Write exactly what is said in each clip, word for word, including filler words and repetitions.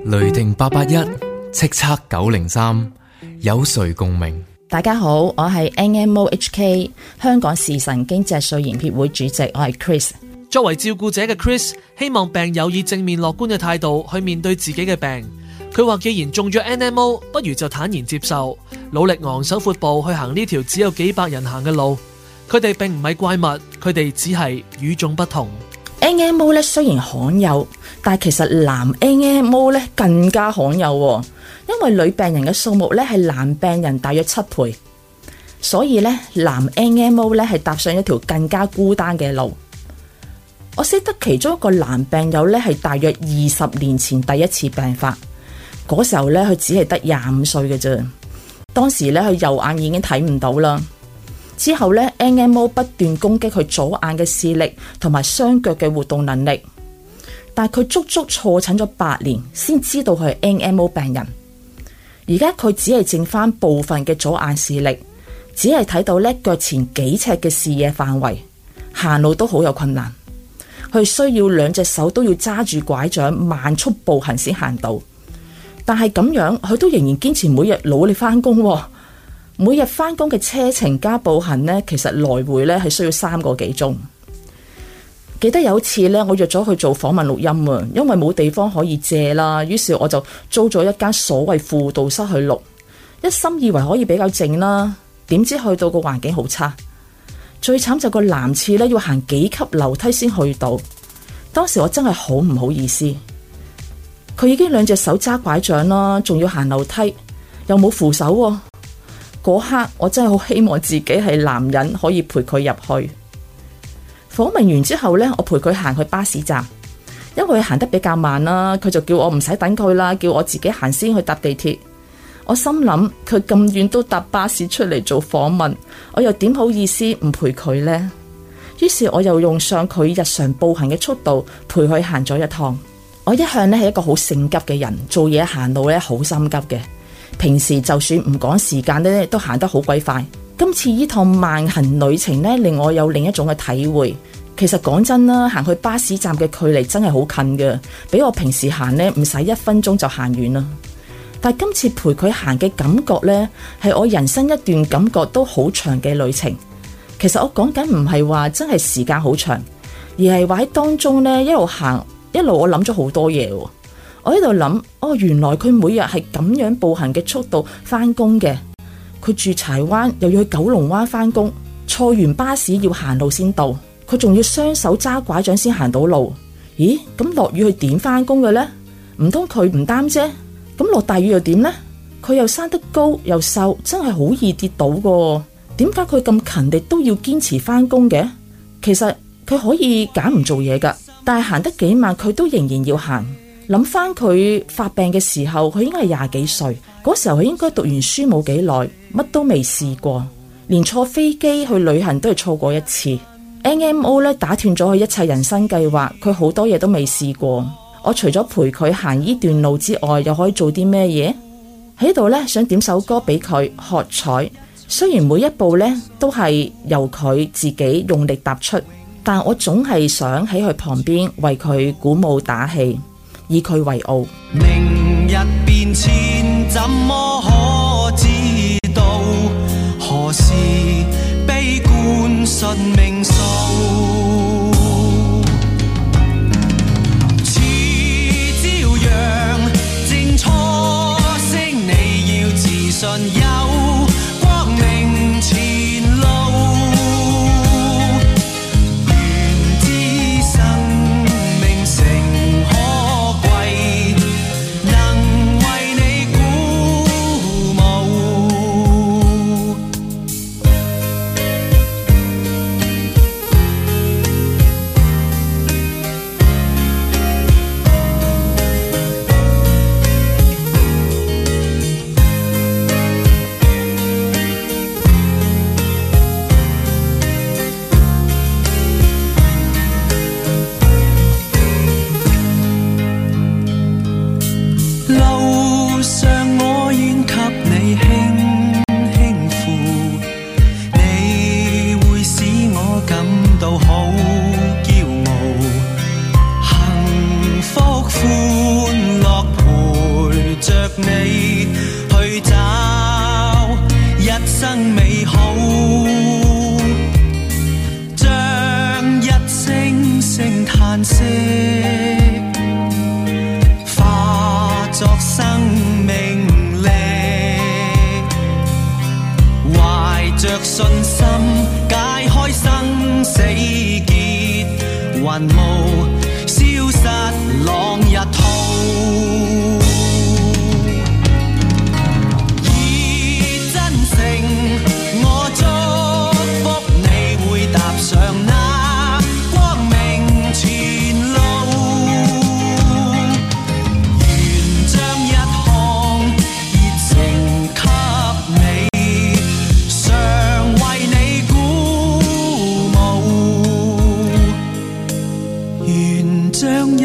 雷霆八八一，叱咤九零三，有誰共鳴？ 大家好，我係 N M O H K 香港視神經脊髓炎協會主席，我係 Chris。 作為照顧者嘅 Chris， 希望病友以正面樂觀嘅態度去面對自己嘅病。佢話既然中咗 N M O， 不如就坦然接受，努力昂首闊步去行呢條只有幾百人行嘅路。佢哋並唔係怪物，佢哋只係與眾不同。 N M O 咧雖然罕有，但係其實男 N M O 咧更加罕有喎，因為女病人嘅數目咧係男病人大約七倍，所以咧男 N M O 咧係踏上一條更加孤單嘅路。我識得其中一個男病友咧係大約二十年前第一次病發，嗰時候咧佢只係得廿五歲嘅啫，當時咧佢右眼已經睇唔到啦。之後咧 N M O 不斷攻擊佢左眼嘅視力同埋雙腳嘅活動能力，但係佢足足錯診咗八年先知道佢係 N M O 病人。而家佢只係剩翻部分嘅左眼視力，只係睇到咧腳前幾尺嘅視野範圍，行路都好有困難。佢需要兩隻手都要揸住拐杖慢速步行先行到，但係咁樣佢都仍然堅持每日努力翻工。每日翻工嘅車程加步行呢，其實來回呢係需要三個幾鐘。記得有一次呢，我約咗去做訪問錄音啊，因為冇地方可以借啦，於是我就租咗一間所謂輔導室去錄，一心以為可以比較靜啦，點知去到個環境好差，最慘就個男廁呢要行幾級樓梯先去到。當時我真係好唔好意思，佢已經兩隻手揸拐杖啦，仲要行樓梯，又冇扶手喎。嗰刻我真係好希望自己係男人可以陪佢入去。訪問完之後呢，我陪佢行去巴士站，因為佢行得比較慢啦，佢就叫我唔使等佢啦，叫我自己行先去搭地鐵。我心諗佢咁遠都搭巴士出嚟做訪問，我又點好意思唔陪佢呢？於是我又用上佢日常步行嘅速度陪佢行咗一趟。我一向呢係一個好性急嘅人，做嘢行路呢好心急嘅。平時就算唔趕時間咧，都行得好鬼快。今次呢趟慢行旅程咧，令我有另一種嘅體會。其實講真啦，行去巴士站嘅距離真係好近嘅，比我平時行咧唔使一分鐘就行完啦。但係今次陪佢行嘅感覺咧，係我人生一段感覺都好長嘅旅程。其實我講緊唔係話真係時間好長，而係話喺當中咧一路行一路我諗咗好多嘢。我喺度諗，哦，原來佢每日係咁樣步行嘅速度翻工嘅。佢住柴灣，又要去九龍灣翻工，坐完巴士要行路先到，佢仲要雙手揸拐杖先行到路。咦，咁落雨佢點翻工嘅呢？唔通佢唔擔遮？咁落大雨又點呢？佢又生得高又瘦，真係好易跌倒噶。點解佢咁勤力都要堅持翻工嘅？其實佢可以揀唔做嘢噶，但係行得幾慢，佢都仍然要行。諗翻佢發病嘅時候，佢應該係廿幾歲，嗰時候佢應該讀完書冇幾耐，乜都未試過，連坐飛機去旅行都係錯過一次。N M O 咧打斷咗佢一切人生計劃，佢好多嘢都未試過。我除咗陪佢行呢段路之外，又可以做啲咩嘢？喺度咧想點首歌俾佢喝彩，雖然每一步咧都係由佢自己用力踏出，但我總係想喺佢旁邊為佢鼓舞打氣，以佢為傲。 明日變遷怎麼可知道？何時悲觀信命數？似朝陽正初升，你要自信有光明前路。願知生命誠可貴，能為你鼓舞。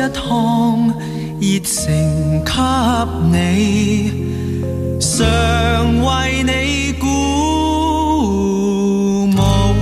趟，熱誠給你，常為你鼓舞。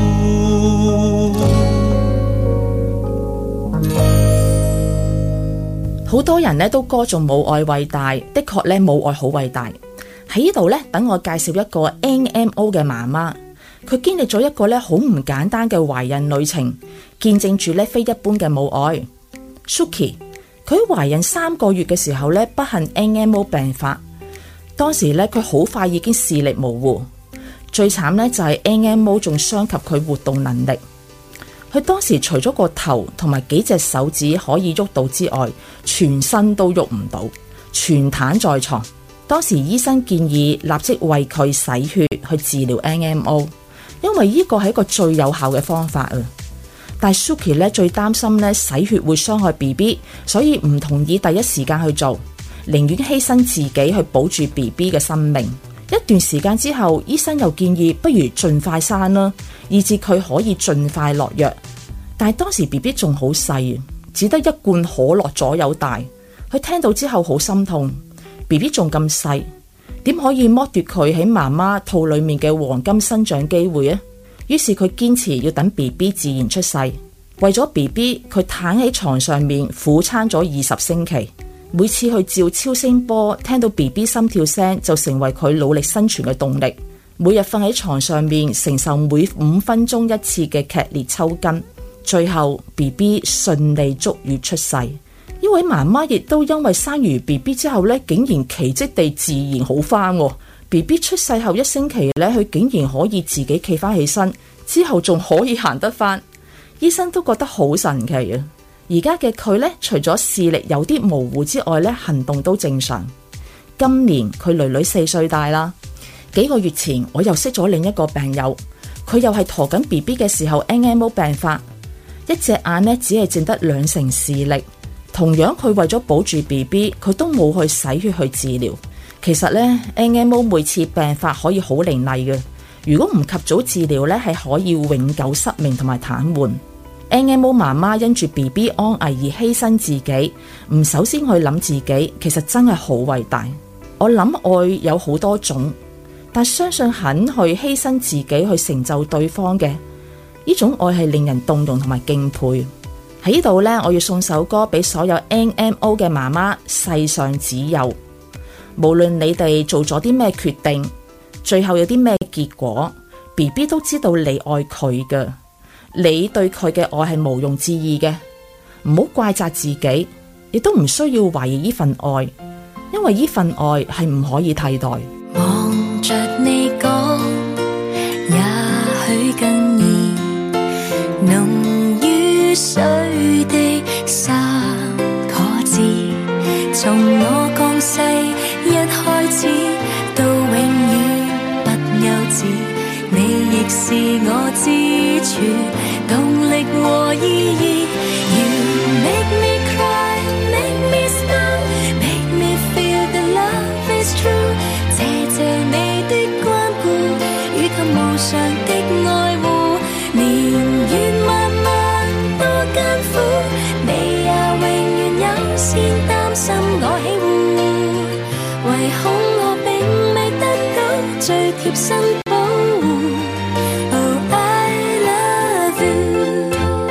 好多人咧都歌頌母愛偉大，的確咧母愛好偉大。喺呢度咧，等我介紹一個 N M O 嘅媽媽，佢經歷咗一個咧好唔簡單嘅懷孕旅程，見證住咧非一般嘅母愛。Suki 佢喺懷孕三個月嘅時候咧，不幸 N M O 病發，當時咧佢好快已經視力模糊，最慘咧就係 N M O 仲傷及佢活動能力。佢當時除咗個頭同埋幾隻手指可以喐到之外，全身都喐唔到，全癱在床。當時醫生建議立即為佢洗血去治療 N M O， 因為呢個係一個最有效嘅方法啊。但係 Suki 咧最擔心咧洗血會傷害 B B， 所以唔同意第一時間去做，寧願犧牲自己去保住 B B 嘅生命。一段時間之後，醫生又建議不如盡快生啦，以致佢可以盡快落藥。但係當時 B B 仲好細，只得一罐可樂左右大。佢聽到之後好心痛。B B 仲咁細，點可以剝奪佢喺媽媽肚裏面嘅黃金生長機會啊？於是佢堅持要等 B B 自然出世。為咗 B B， 佢躺喺床上面苦撐咗二十星期。每次去照超聲波，聽到 B B 心跳聲就成為佢努力生存嘅動力。每日瞓喺床上面承受每五分鐘一次嘅劇烈抽筋。最後 B B 順利足月出世。呢位媽媽亦都因為生完 B B 之後咧，竟然奇蹟地自然好翻。B B 出世後一星期咧，佢竟然可以自己企翻起身，之後仲可以行得翻。醫生都覺得好神奇啊！而家嘅佢咧，除咗視力有啲模糊之外咧，行動都正常。今年佢囡囡四歲大啦。幾個月前我又識咗另一個病友，佢又係陀緊 B B 嘅時候 N M O 病發，一隻眼咧只係淨得兩成視力。同樣佢為咗保住 B B， 佢都冇去洗血去治療。其實咧 N M O 每次病發可以好凌厲嘅，如果唔及早治療咧，係可以永久失明同埋癱瘓。N M O 媽媽因住 B B 安危而犧牲自己，唔首先去諗自己，其實真係好偉大。我諗愛有好多種，但相信肯去犧牲自己去成就對方嘅呢種愛係令人動容同埋敬佩。喺呢度呢，我要送首歌俾所有 N M O 嘅媽媽，世上只有。無論你哋做咗啲咩決定，最後有啲咩結果 ，B B 都知道你愛佢嘅，你對佢嘅愛係毋庸置疑嘅。唔好怪責自己，亦都唔需要懷疑呢份愛，因為呢份愛係唔可以替代。 望着你講，也許更易濃於水的沙可知，從我降世一開始到永遠不休止，你亦是我支柱，動力和意義。You make me cry, make me smile, make me feel that love is true。謝謝你的關顧，以及無常的愛護，年月漫漫多艱苦，你也永遠優先擔心我喜惡，唯恐我並未得到最貼身保護。Oh, I love you。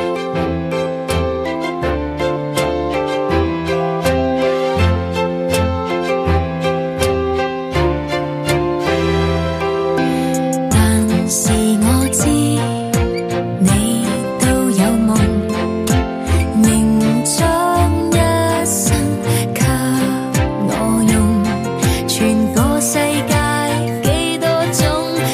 但是我知你都有夢，凝裝一生給我用，全個世界幾多種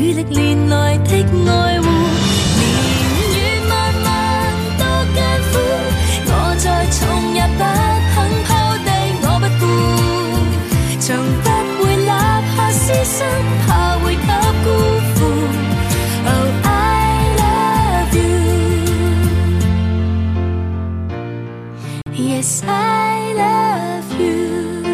與歷年來的愛護，年月漫漫多艱苦，我再重也不肯拋低我不顧，從不會立下私心，怕會給辜負。Oh, I love you. Yes, I love you.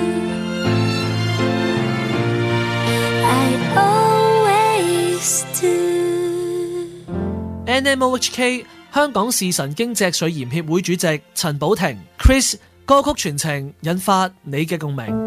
I always do. N M O H K 香港視神經脊髓炎協會主席陳寶婷 Chris 歌曲傳情引發你嘅共鳴。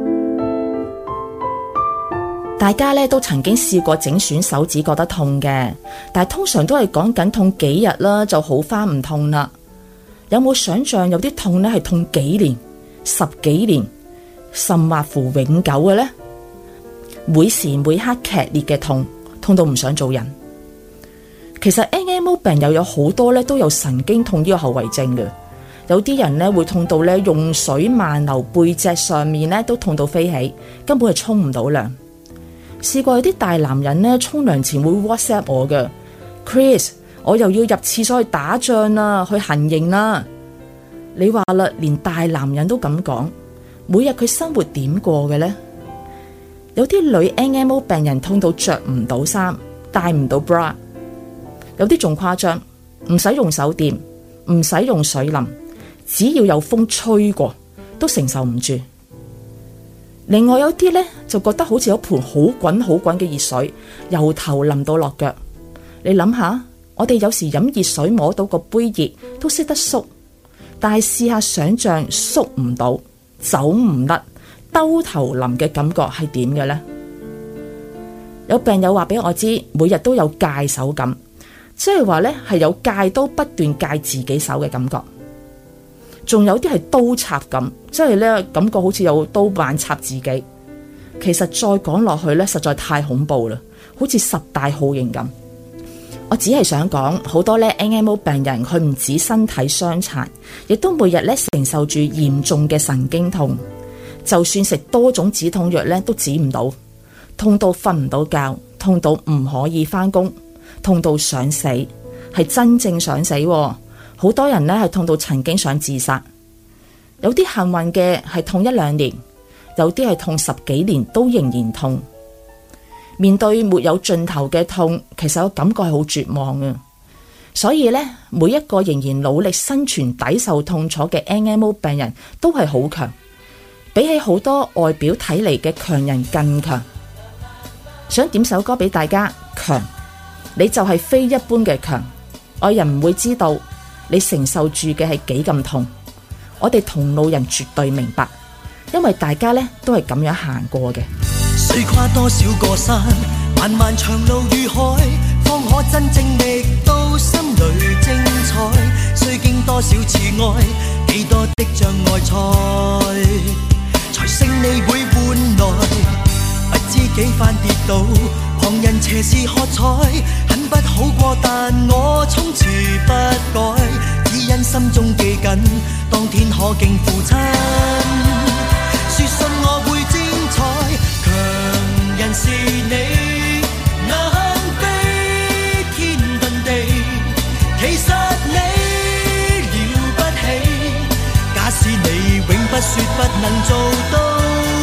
大家咧都曾經試過整損手指覺得痛嘅，但係通常都係講緊痛幾日啦就好返唔痛啦。有冇想象有啲痛咧係痛幾年、十幾年，甚或乎永久嘅呢？每時每刻劇烈嘅痛，痛到唔想做人。其實 N M O 病友有好多咧都有神經痛呢個後遺症嘅，有啲人咧會痛到咧用水漫流背脊上面咧都痛到飛起，根本係沖唔到涼。試過有啲大男人咧沖涼前會 WhatsApp 我嘅 Chris， 我又要入廁所去打仗啦，去行刑啦。你話啦，連大男人都咁講，每日佢生活點過嘅呢？有啲女 N M O 病人痛到着唔到衫，戴唔到 bra， 有啲仲誇張，唔使用手電，唔使用水淋，只要有風吹過都承受唔住。另外有啲呢，就覺得好似有盆好滾好滾嘅熱水由頭淋到落腳。你諗下，我哋有時飲熱水摸到個杯熱都識得縮，但係試下想像縮唔到、走唔甩、兜頭淋嘅感覺係點嘅呢？有病友話俾我知，每日都有戒手感，即係話呢係有戒刀不斷戒自己手嘅感覺。仲有啲係刀插咁，即係咧感覺好似有刀板插自己。其實再講落去咧，實在太恐怖啦，好似十大酷刑咁。我只係想講，好多咧 N M O 病人，佢唔止身體傷殘，亦都每日咧承受住嚴重嘅神經痛。就算食多種止痛藥咧，都止唔到，痛到瞓唔到覺，痛到唔可以返工，痛到想死，係真正想死喎。好多人呢係痛到曾經想自殺，有啲幸運嘅係痛一兩年，有啲係痛十幾年都仍然痛。面對沒有盡頭嘅痛，其實我感覺係好絕望嘅。所以呢，每一個仍然努力生存、抵受痛楚嘅 N M O 病人都係好強，比起好多外表睇嚟嘅強人更強。想點首歌俾大家，強，你就係非一般嘅強，外人唔會知道你承受住嘅係幾咁痛，我哋同路人絕對明白，因為大家呢都係咁樣行過嘅。 雖跨多少個山，漫漫長路與海，方可真正覓到心裏精彩。雖經多少次愛，幾多的障礙賽，才勝利會換來。不知幾番跌倒，旁人斜視喝彩，很不好過，但我從此不改，只因心中記緊，當天可敬父親。說信我會精彩，強人是你，能飛天遁地，其實你了不起。假使你永不說不能做到，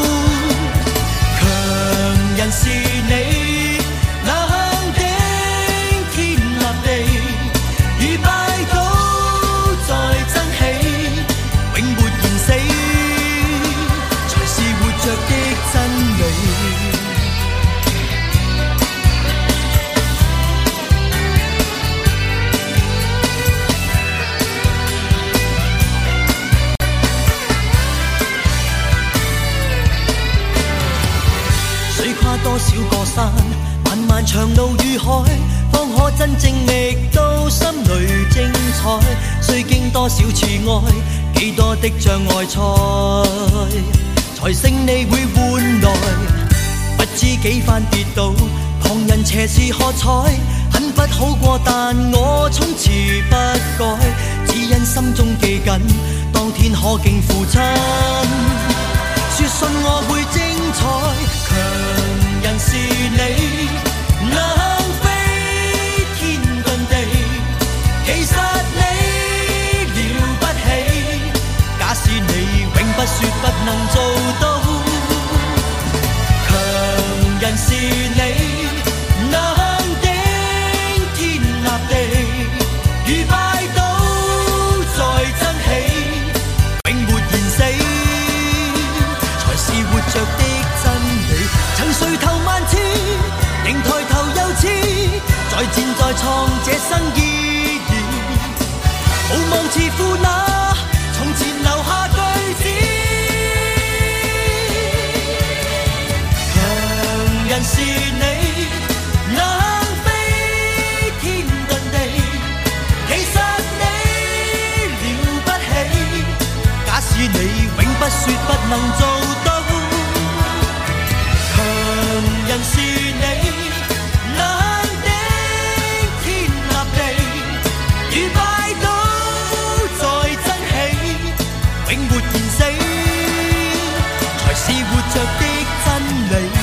強人是你，能頂天立地，如拜倒再爭起，永沒言死，才是活着的真理。雖跨多少個山，漫漫長路與海，方可真正覓到心裏精彩。雖經多少次愛，幾多的障礙賽，才勝利會換來。不知幾番跌倒，旁人斜視喝彩，很不好過，但我從此不改，只因心中記緊，當天可敬父親。說信我會精彩，強人是你。 再戰再創這新意義，無望似負那從前留下句子。強人是你，冷飛天遁地，其實你了不起。假使你永不說不能做到，強人是你，冷的天立地，與拜倒在真氣，永沒言死，才是活着的真理。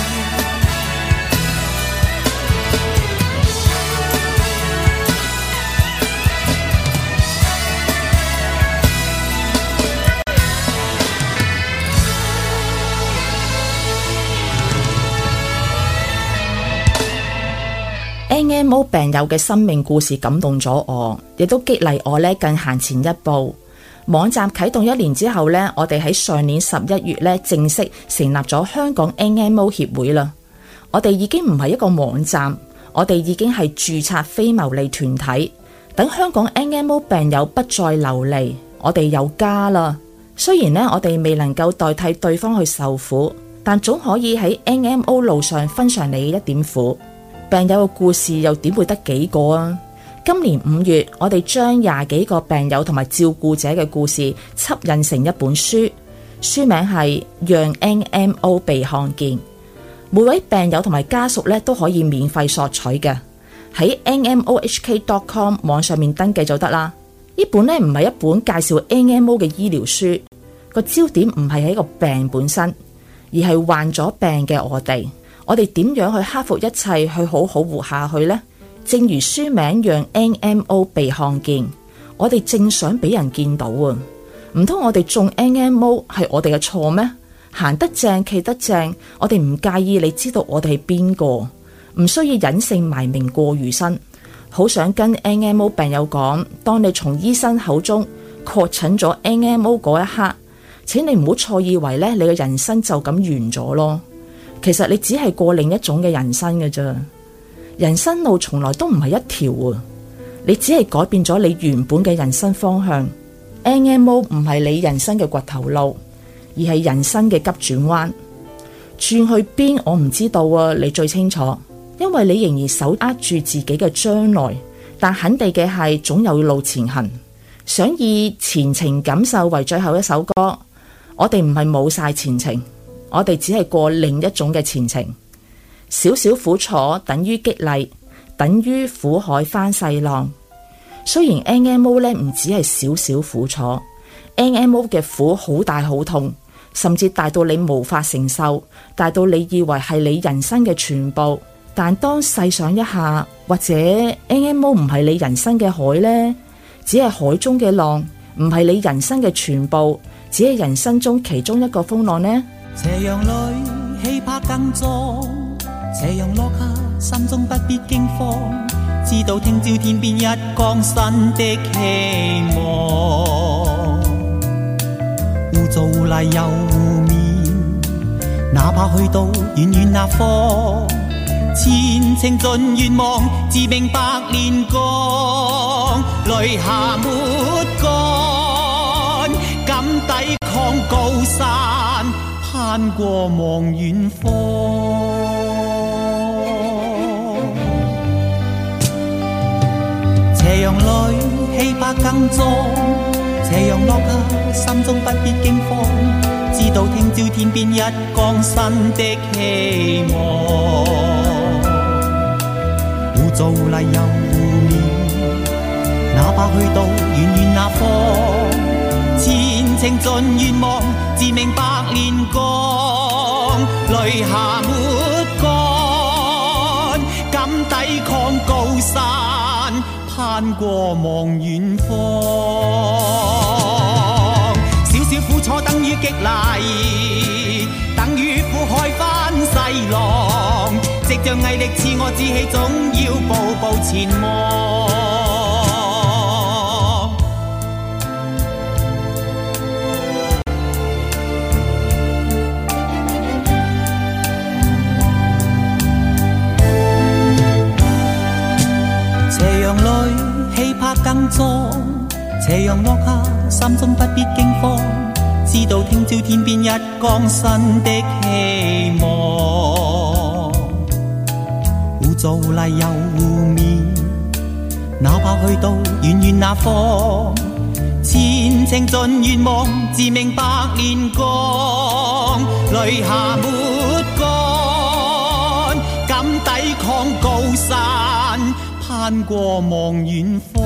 N M O 病友嘅生命故事感動咗我，亦都激勵我咧更行前一步。網站啟動一年之後咧，我哋喺上年十一月咧正式成立咗香港 N M O 協會啦。我哋已經唔係一個網站，我哋已經係註冊非牟利團體。等香港 N M O 病友不再流離，我哋有家啦。雖然咧我哋未能夠代替對方去受苦，但總可以喺 N M O 路上分享你一點苦。病友嘅故事又點會得幾個啊？今年五月，我哋將廿幾個病友同埋照顧者嘅故事輯印成一本書，書名係《讓 N M O 被看見》。每位病友同埋家屬咧都可以免費索取嘅，喺 N M O H K dot com 網上面登記就得啦。呢本咧唔係一本介紹 N M O 嘅醫療書，個焦點唔係喺個病本身，而係患咗病嘅我哋。我哋點樣去克服一切，去好好活下去呢？正如書名讓 N M O 被看見，我哋正想俾人見到啊！唔通我哋中 N M O 係我哋嘅錯咩？行得正企得正，我哋唔介意你知道我哋係邊個，唔需要隱姓埋名過餘生。好想跟 N M O 病友講，當你從醫生口中確診咗 N M O 嗰一刻，請你唔好錯以為咧你嘅人生就咁完咗咯。其實你只係過另一種嘅人生嘅啫，人生路從來都唔係一條啊！你只係改變咗你原本嘅人生方向。N M O 唔係你人生嘅掘頭路，而係人生嘅急轉彎。轉去邊我唔知道啊，你最清楚，因為你仍然手握住自己嘅將來。但肯定嘅係，總有路前行。想以前程感受為最後一首歌，我哋唔係冇晒前程。我哋只係過另一種嘅前程，少少苦楚等於激勵，等於苦海翻細浪。雖然 N M O 咧唔只係少少苦楚 ，N M O 嘅苦好大好痛，甚至大到你無法承受，大到你以為係你人生嘅全部。但當細想一下，或者 N M O 唔係你人生嘅海呢，只係海中嘅浪，唔係你人生嘅全部，只係人生中其中一個風浪呢？ 斜陽裏氣魄更壯，斜陽落下心中不必驚慌，知道聽朝天邊一光新的希望。污糟污泥又污面，哪怕去到遠遠那方，前程盡願望，自命百煉鋼，淚下沒乾，敢抵抗高山，攀過望遠方。斜陽裏氣魄更壯，斜陽落下心中不必驚慌，知道聽朝天邊一光新的希望。污糟泥又污面，哪怕去到遠遠那方，前程盡願望，自命百煉鋼，淚下沒乾，敢抵抗高山，攀過望遠方。少少苦楚等於激勵，等於苦海翻細浪，藉着毅力賜我志氣，總要步步前望。 拍更壯，斜陽落下，心中不必驚慌，知道聽朝天邊一光新的希望。污糟泥又污面，哪怕去到遠遠那方，前程盡願望，自命百年光，淚下沒乾，敢抵抗高山，攀過望遠方。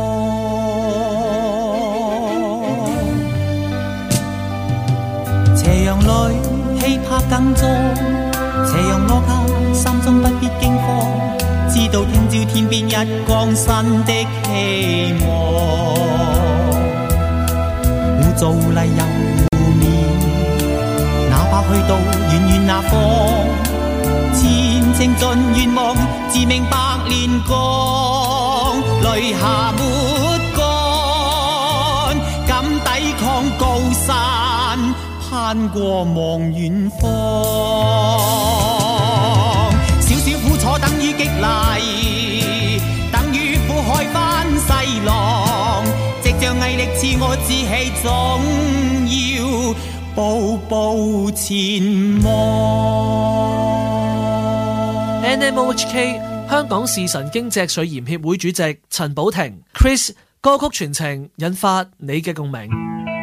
斜陽裏氣魄更壯，斜陽落下，心中不必驚慌，知道聽朝天邊一光新的希望。污糟泥又污面，哪怕去到遠遠那方，前程盡願望，自命百年光，淚下沒乾，敢抵抗高山，攀過望遠方。少少苦楚等於激勵，等於苦海翻細浪，藉着毅力賜我志氣，總要步步前望。 N M O H K 香港視神經脊髓炎協會主席陳寶婷 Chris 歌曲傳情引發你嘅共鳴。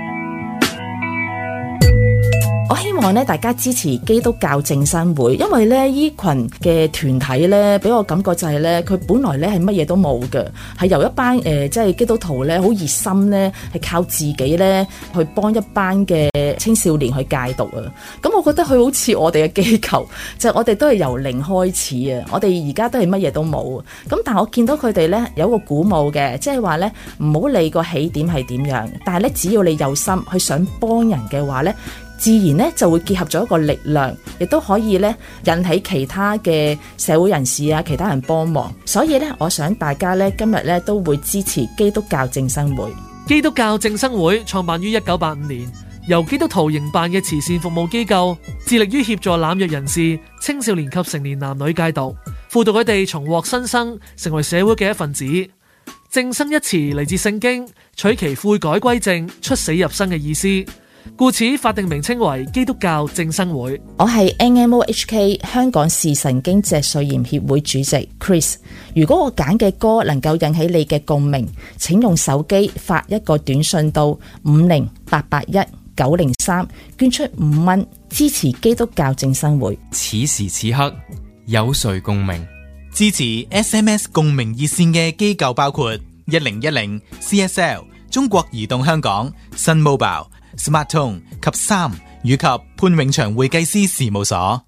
我希望咧大家支持基督教正生會，因為咧依群嘅團體咧，俾我感覺就係咧，佢本來咧係乜嘢都冇嘅，係由一班誒、呃、即係基督徒咧好熱心咧，係靠自己咧去幫一班嘅青少年去戒毒啊。咁我覺得佢好似我哋嘅機構，就係、我哋都係由零開始啊。我哋而家都係乜嘢都冇，咁但係我見到佢哋咧有一個鼓舞嘅，即係話咧唔好理個起點係點樣，但係咧只要你有心去想幫人嘅話咧，自然咧就會結合咗一個力量，亦都可以咧引起其他嘅社會人士啊，其他人幫忙。所以咧，我想大家咧今日咧都會支持基督教正生會。 基督教正生會創辦於一九八五年，由基督徒營辦嘅慈善服務機構，致力於協助濫藥人士、青少年及成年男女戒毒，輔導佢哋重獲新生，成為社會嘅一份子。正生一詞嚟自聖經，取其悔改歸正、出死入生嘅意思。故此法定名稱為基督教正生會。 我係 N M O H K 香港視神經脊髓炎協會主席 Chris。如果我揀嘅歌能夠引起你嘅共鳴，請用手機發一個短信到五零八八一九零三，捐出五蚊支持基督教正生會。 此時此刻有誰共鳴？ 支持 S M S 共鳴熱線嘅機構包括一零一零 C S L、中國移動香港、Sun Mobile、SmarTone 及三以及潘永祥會計師事務所。